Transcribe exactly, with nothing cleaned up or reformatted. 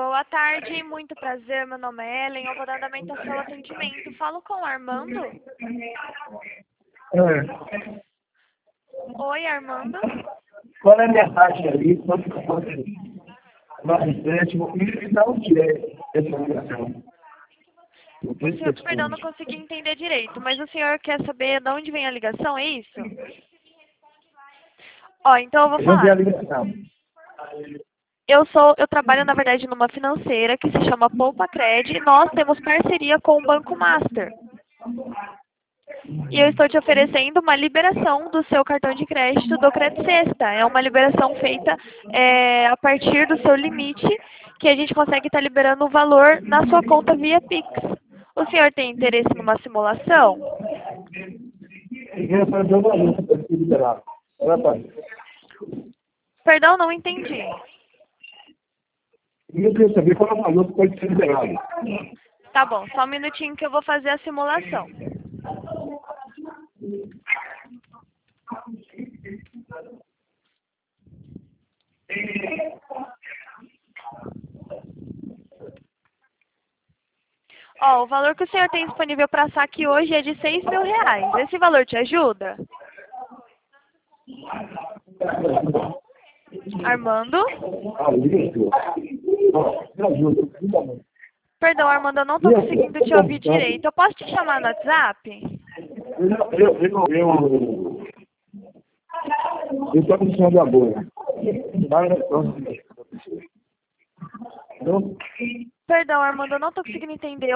Boa tarde, muito prazer, meu nome é Ellen, eu vou dar andamento ao seu atendimento. Falo com o Armando? É. Oi, Armando? Qual é a minha taxa ali? Quanto que eu posso mais empréstimo? E da onde é essa ligação? O senhor, perdão, não consegui entender direito, mas o senhor quer saber de onde vem a ligação, é isso? Ó, então eu vou De onde é a falar. ligação? Eu sou, eu trabalho na verdade numa financeira que se chama Poupa Cred e nós temos parceria com o Banco Master. E eu estou te oferecendo uma liberação do seu cartão de crédito do Credit Sexta. É uma liberação feita é, a partir do seu limite, que a gente consegue estar liberando o valor na sua conta via Pix. O senhor tem interesse numa simulação? Eu quero fazer uma luta para se liberar. Rapaz, Perdão, não entendi. eu queria saber qual é o valor que pode ser liberado. Tá bom, só um minutinho que eu vou fazer a simulação. Ó, o valor que o senhor tem disponível para saque hoje é de seis mil reais. Esse valor te ajuda? Armando? Ah, isso. Ó, me ajuda. Me Perdão, Armando, eu não estou conseguindo te ouvir direito. Eu posso te chamar no WhatsApp? Eu, eu, eu, eu, eu estou precisando agora. Vai, então. Perdão, Armando, eu não estou conseguindo entender.